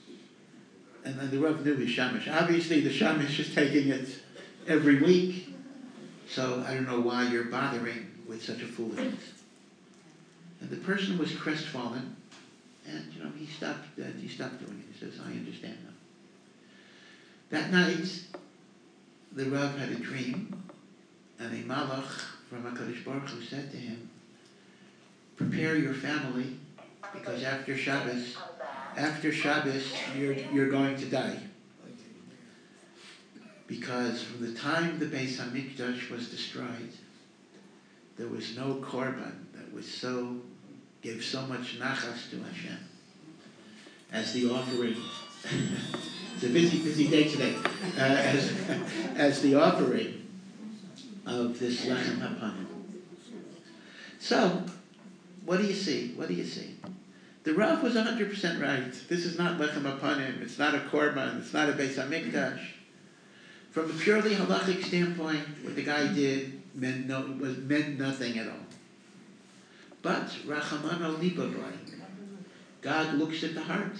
And then the Rav knew his Shamish. Obviously, the Shamish is taking it every week. So I don't know why you're bothering with such a foolishness. And the person was crestfallen, and you know he stopped. Uh, he stopped doing it. He says, "I understand now." That night, the Rav had a dream, and a malach from HaKadosh Baruch Hu said to him, prepare your family, because after Shabbos, after Shabbos, you're, you're going to die. Because from the time the Beis HaMikdash was destroyed, there was no korban that was so, gave so much nachas to Hashem as the offering. It's a busy, busy day today. Uh, as, as the offering of this Lechem HaPanim. So, what do you see? What do you see? The Rav was one hundred percent right. This is not Lechem HaPanim. It's not a korban. It's not a Beis HaMikdash. From a purely halachic standpoint, what the guy did meant, no, was, meant nothing at all. But, Rachamano Libabai, God looks at the heart.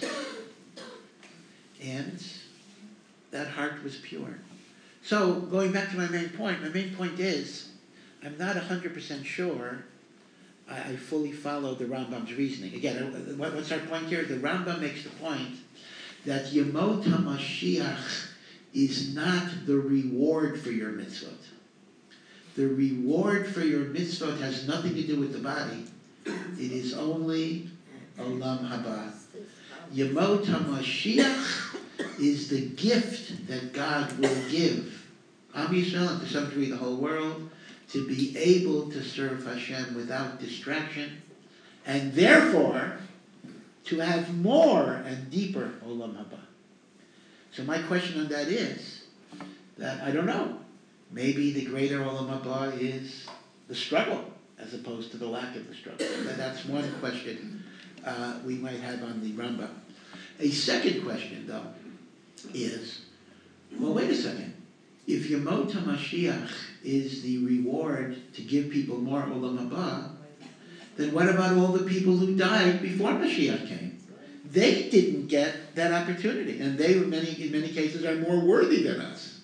And that heart was pure. So, going back to my main point, my main point is, I'm not one hundred percent sure I, I fully follow the Rambam's reasoning. Again, what, what's our point here? The Rambam makes the point that Yemot HaMashiach is not the reward for your mitzvot. The reward for your mitzvot has nothing to do with the body. It is only Olam Haba. Yemot HaMashiach is the gift that God will give Am Yisrael, and to some degree the whole world, to be able to serve Hashem without distraction, and therefore to have more and deeper Olam Haba. So my question on that is that I don't know. Maybe the greater Olam Haba is the struggle as opposed to the lack of the struggle. That's one question uh, we might have on the Rambam. A second question, though, is, well, wait a second. If Yemot HaMashiach is the reward to give people more Olam Haba, then what about all the people who died before Mashiach came? They didn't get that opportunity, and they, in many, in many cases, are more worthy than us.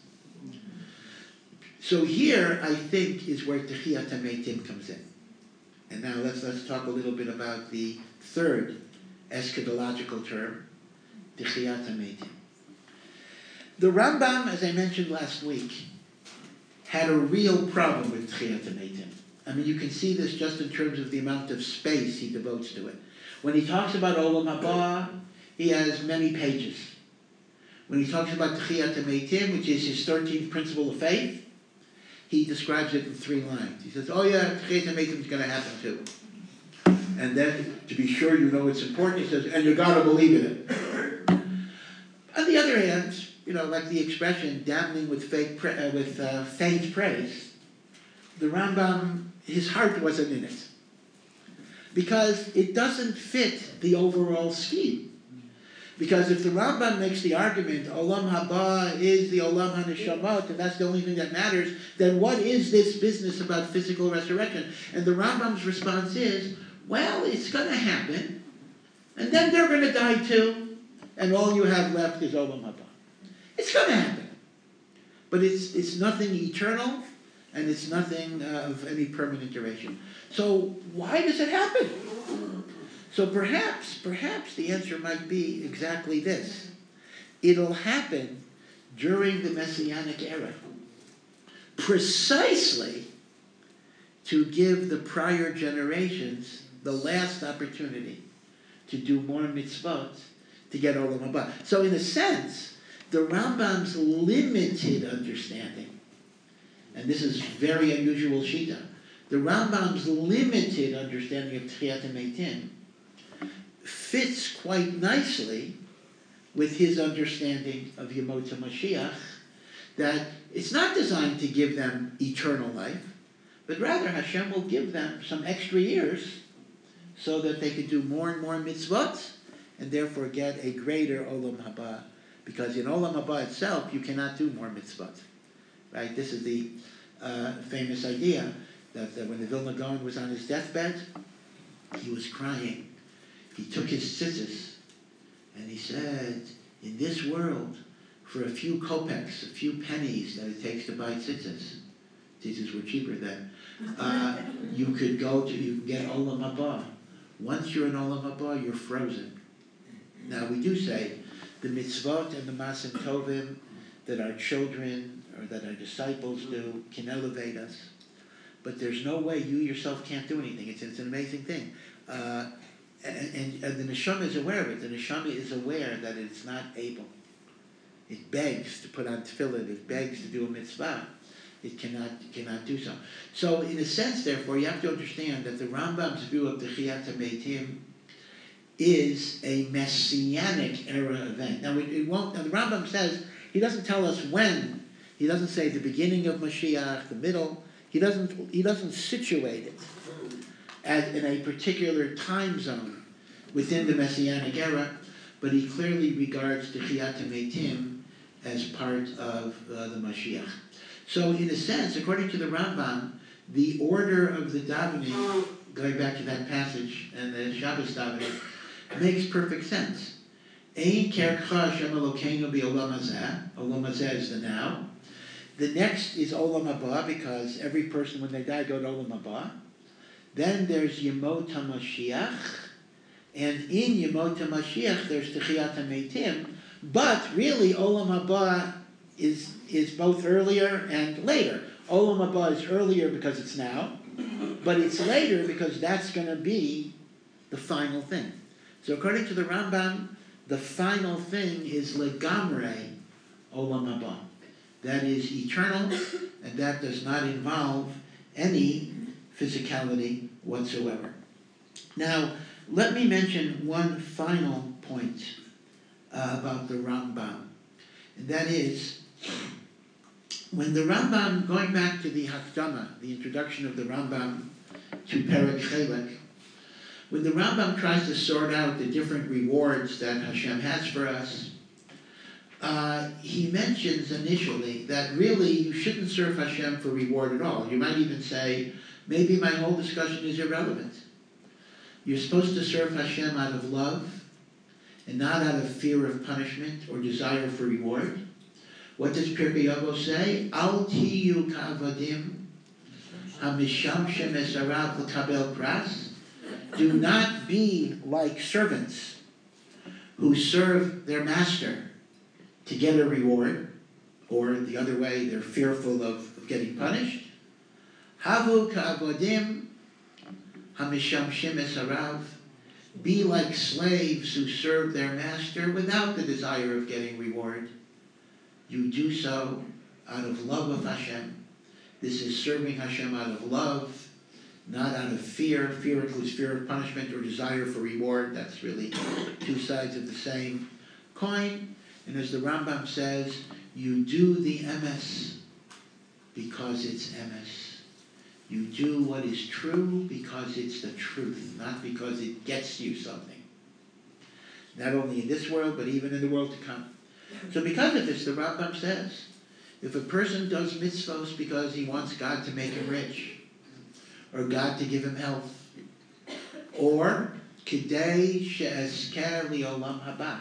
So here, I think, is where Techiyat HaMeitim comes in. And now let's let's talk a little bit about the third eschatological term, Techiyat HaMeitim. The Rambam, as I mentioned last week, had a real problem with Techiyat HaMeitim. I mean, you can see this just in terms of the amount of space he devotes to it. When he talks about Olam Haba, he has many pages. When he talks about Techiyat HaMeitim, which is his thirteenth principle of faith, he describes it in three lines. He says, oh yeah, Techiyat HaMeitim is going to happen too. And then, to be sure you know it's important, he says, and you got to believe in it. On the other hand, you know, like the expression, damning with fake pra- uh, with uh, faint praise, the Rambam, his heart wasn't in it. Because it doesn't fit the overall scheme. Because if the Rambam makes the argument, Olam Haba is the Olam HaNeshamot, and that's the only thing that matters, then what is this business about physical resurrection? And the Rambam's response is, well, it's going to happen, and then they're going to die too, and all you have left is Olam Haba. It's going to happen. But it's it's nothing eternal, and it's nothing uh, of any permanent duration. So why does it happen? So perhaps, perhaps the answer might be exactly this. It'll happen during the Messianic era, precisely to give the prior generations the last opportunity to do more mitzvot, to get Olam Haba. So in a sense, the Rambam's limited understanding, and this is very unusual shita, the Rambam's limited understanding of Techiyat HaMeitim fits quite nicely with his understanding of Yemot HaMashiach, that it's not designed to give them eternal life, but rather Hashem will give them some extra years so that they could do more and more mitzvot and therefore get a greater Olam Haba. Because in Olam Haba itself, you cannot do more mitzvot. Right? This is the uh, famous idea that, that when the Vilna Gaon was on his deathbed, he was crying. He took his tzitzis and he said, in this world, for a few kopecks, a few pennies that it takes to buy tzitzis, tzitzis were cheaper then, uh, you could go to, you can get Olam Haba. Once you're in Olam Haba, you're frozen. Now we do say, the mitzvot and the masim tovim that our children or that our disciples do can elevate us. But there's no way you yourself can't do anything. It's, it's an amazing thing. Uh, and, and, and the neshama is aware of it. The neshama is aware that it's not able. It begs to put on tefillin. It begs to do a mitzvah. It cannot cannot do so. So in a sense, therefore, you have to understand that the Rambam's view of Techiyat HaMeitim is a messianic era event. Now, it, it won't. Now, the Rambam says he doesn't tell us when. He doesn't say the beginning of Mashiach, the middle. He doesn't. He doesn't situate it as in a particular time zone within the messianic era. But he clearly regards Techiyat HaMeitim as part of uh, the Mashiach. So in a sense, according to the Rambam, the order of the davening, going back to that passage and the Shabbos davening, makes perfect sense. Ein kercha Hashem Elokeinu b'olam hazeh. Olam hazeh is the now. The next is Olam Haba, because every person when they die go to Olam Haba. Then there's Yemot HaMashiach, and in Yemot HaMashiach there's Techiyat HaMeitim, but really Olam Haba is is both earlier and later. Olam Haba is earlier because it's now, but it's later because that's going to be the final thing. So according to the Rambam, the final thing is Legamre Olam Haba. That is eternal, and that does not involve any physicality whatsoever. Now, let me mention one final point uh, about the Rambam, and that is, when the Rambam, going back to the Hakdama, the introduction of the Rambam to Perek Chelek, when the Rambam tries to sort out the different rewards that Hashem has for us, uh, he mentions initially that really you shouldn't serve Hashem for reward at all. You might even say, maybe my whole discussion is irrelevant. You're supposed to serve Hashem out of love and not out of fear of punishment or desire for reward. What does Pirkei Avos say? Al tiyu ka'avadim hamisham esarav l'kabel pras. Do not be like servants who serve their master to get a reward, or the other way, they're fearful of, of getting punished. Havu ka'avadim hamisham esarav. Be like slaves who serve their master without the desire of getting reward. You do so out of love of Hashem. This is serving Hashem out of love, not out of fear. Fear includes fear of punishment or desire for reward. That's really two sides of the same coin. And as the Rambam says, you do the emes because it's emes. You do what is true because it's the truth, not because it gets you something. Not only in this world, but even in the world to come. So because of this, the Rambam says, if a person does mitzvos because he wants God to make him rich, or God to give him health, or kidei she'ezker li'olam haba,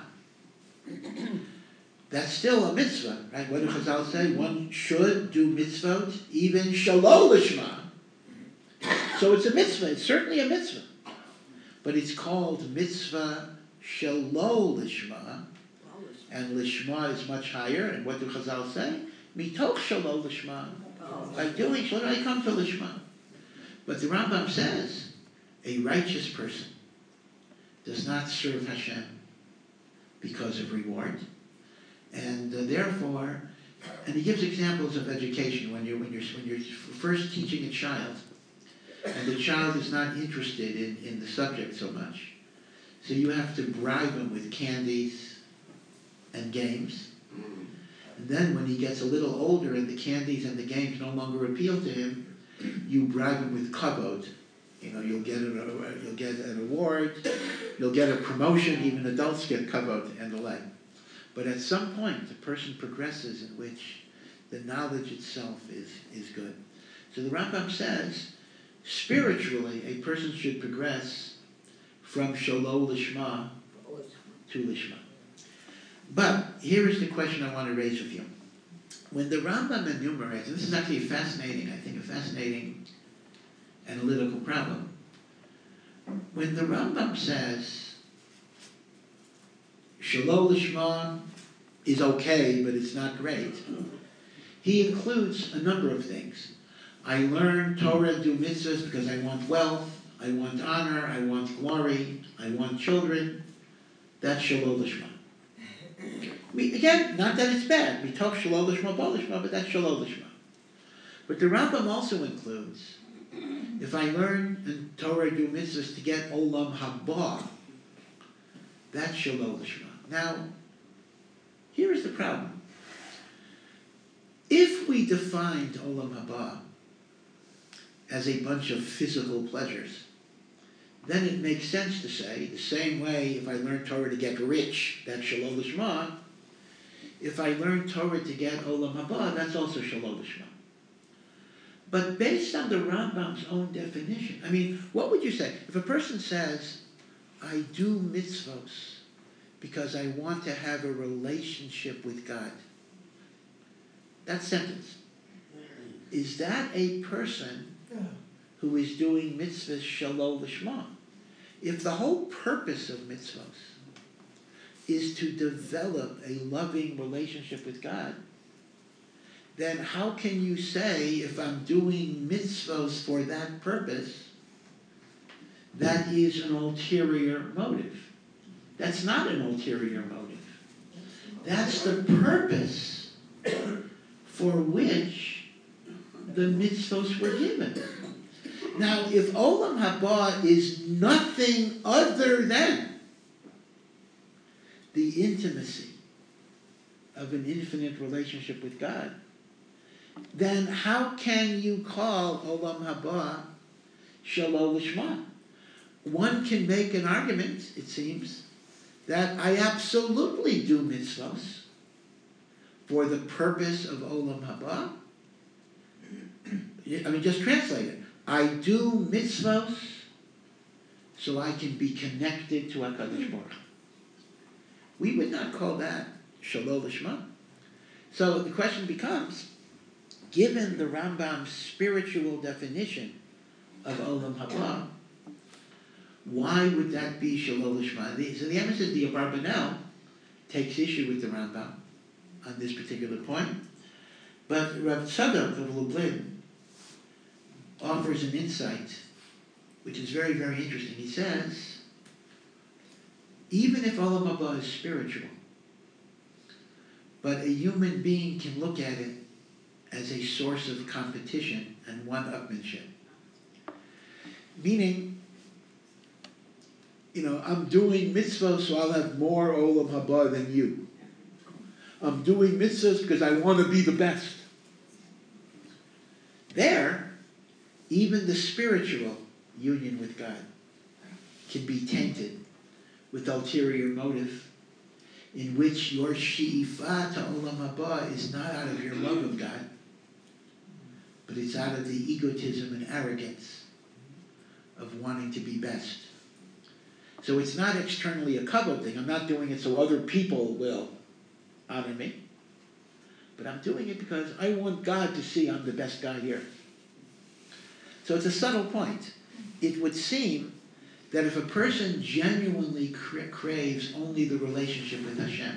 that's still a mitzvah, right? What do Chazal say? One should do mitzvot, even shalom lishma. So it's a mitzvah. It's certainly a mitzvah. But it's called mitzvah shalom lishma, and lishma is much higher. And what do Chazal say? Mitoch shalom lishma. By doing shalom, I come to lishma. But the Rambam says, a righteous person does not serve Hashem because of reward. And uh, therefore, and he gives examples of education when you're, when you're, when you're first teaching a child, and the child is not interested in, in the subject so much. So you have to bribe him with candies and games. And then when he gets a little older and the candies and the games no longer appeal to him, you bribe him with kavod. You know, you'll get an, you'll get an award, you'll get a promotion, even adults get kavod and the like. But at some point, the person progresses in which the knowledge itself is, is good. So the Rambam says, spiritually, a person should progress from shalom lishma to lishma. But here is the question I want to raise with you. When the Rambam enumerates, and this is actually fascinating, I think a fascinating analytical problem. When the Rambam says shalom lishma is okay, but it's not great, he includes a number of things. I learn Torah, do mitzvahs because I want wealth, I want honor, I want glory, I want children. That's shalom lishma. We, again, not that it's bad. We talk shalom lishma, bo lishma, but that's shalom lishma. But the Rambam also includes, if I learn in Torah, do mitzvahs to get olam haba, that's shalom lishma. Now, here is the problem. If we defined olam haba as a bunch of physical pleasures, then it makes sense to say, the same way if I learn Torah to get rich, that's shalom lishma, if I learn Torah to get Olam Haba, that's also Shalom Lishma. But based on the Rambam's own definition, I mean, what would you say? If a person says, I do mitzvos because I want to have a relationship with God, that sentence, is that a person who is doing mitzvahs Shalom Lishma? If the whole purpose of mitzvahs is to develop a loving relationship with God, then how can you say, if I'm doing mitzvahs for that purpose, that is an ulterior motive? That's not an ulterior motive. That's the purpose for which the mitzvahs were given. Now, if Olam Haba is nothing other than the intimacy of an infinite relationship with God, then how can you call Olam Haba Shalom Lishma? One can make an argument, it seems, that I absolutely do mitzvahs for the purpose of Olam Haba. I mean, just translate it. I do mitzvahs so I can be connected to HaKadosh Baruch Hu. We would not call that Shalom Lishma. So the question becomes, given the Rambam's spiritual definition of Olam Haba, why would that be Shalom Lishma? So the emphasis, the Abarbanel takes issue with the Rambam on this particular point, but Rav Tzadok of Lublin offers an insight which is very, very interesting. He says, even if Olam Haba is spiritual, but a human being can look at it as a source of competition and one-upmanship. Meaning, you know, I'm doing mitzvahs so I'll have more Olam Haba than you. I'm doing mitzvahs because I want to be the best. There, even the spiritual union with God can be tainted with ulterior motive, in which your she'ifah to Olam Haba is not out of your love of God, but it's out of the egotism and arrogance of wanting to be best. So it's not externally a kavod thing. I'm not doing it so other people will honor me, but I'm doing it because I want God to see I'm the best guy here. So it's a subtle point. It would seem that if a person genuinely cra- craves only the relationship with Hashem,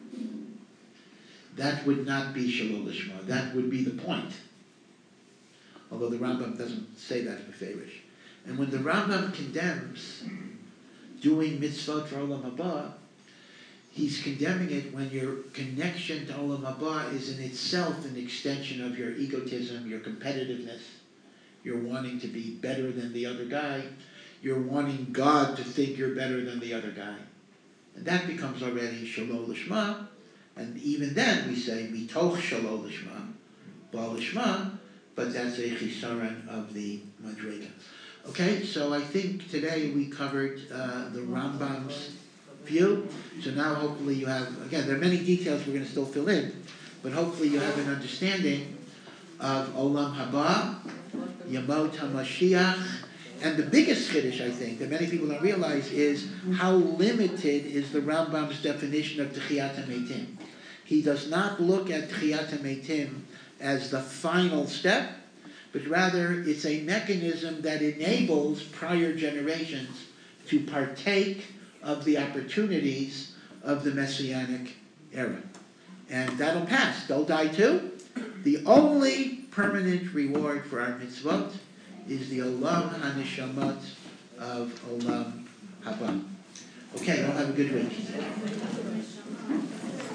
that would not be Shalom Lishma. That would be the point. Although the Rambam doesn't say that in Meferish. And when the Rambam condemns doing mitzvot for Olam Haba, he's condemning it when your connection to Olam Haba is in itself an extension of your egotism, your competitiveness. You're wanting to be better than the other guy. You're wanting God to think you're better than the other guy. And that becomes already Shalom Lishma. And even then we say, Mitoch Shalom Lishma, Baal Lishma, but that's a chisaron of the Madrega. Okay, so I think today we covered uh, the Rambam's view. So now hopefully you have, again, there are many details we're going to still fill in, but hopefully you have an understanding of Olam Haba, Yamot HaMashiach, and the biggest chiddush, I think, that many people don't realize is how limited is the Rambam's definition of Techiyat HaMeitim. He does not look at Techiyat HaMeitim as the final step, but rather it's a mechanism that enables prior generations to partake of the opportunities of the Messianic era. And that'll pass. They'll die too. The only permanent reward for our mitzvot is the Olam HaNeshamot of Olam Haba. Okay, I'll have a good week.